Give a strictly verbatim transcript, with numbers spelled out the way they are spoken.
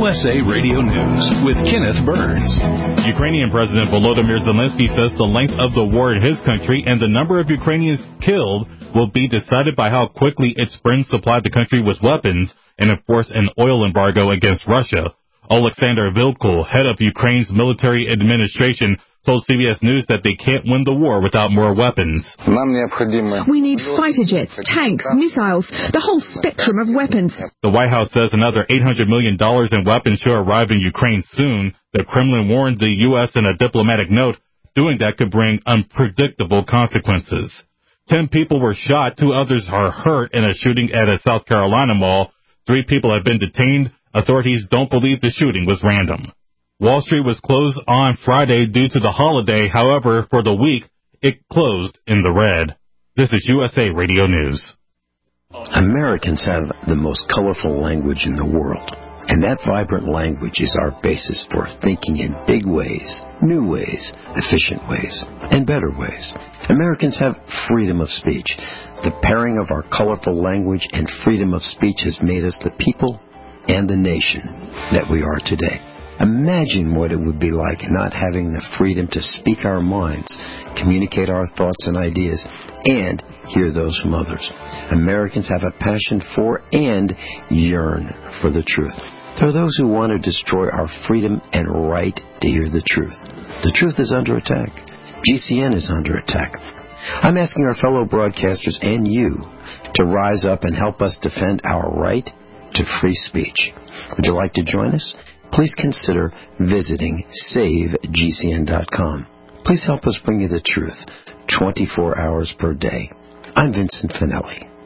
S A Radio News with Kenneth Burns. Ukrainian President Volodymyr Zelensky says the length of the war in his country and the number of Ukrainians killed will be decided by how quickly its friends supply the country with weapons and enforce an oil embargo against Russia. Oleksandr Vilkul, head of Ukraine's military administration, told C B S News that they can't win the war without more weapons. We need fighter jets, tanks, missiles, the whole spectrum of weapons. The White House says another eight hundred million dollars in weapons should arrive in Ukraine soon. The Kremlin warned the U S in a diplomatic note. Doing that could bring unpredictable consequences. Ten people were shot, two others are hurt in a shooting at a South Carolina mall. Three people have been detained. Authorities don't believe the shooting was random. Wall Street was closed on Friday due to the holiday. However, for the week, it closed in the red. This is U S A Radio News. Americans have the most colorful language in the world, and that vibrant language is our basis for thinking in big ways, new ways, efficient ways, and better ways. Americans have freedom of speech. The pairing of our colorful language and freedom of speech has made us the people and the nation that we are today. Imagine what it would be like not having the freedom to speak our minds, communicate our thoughts and ideas, and hear those from others. Americans have a passion for and yearn for the truth. There are those who want to destroy our freedom and right to hear the truth. The truth is under attack. G C N is under attack. I'm asking our fellow broadcasters and you to rise up and help us defend our right to free speech. Would you like to join us? Please consider visiting save G C N dot com. Please help us bring you the truth twenty-four hours per day. I'm Vincent Finelli.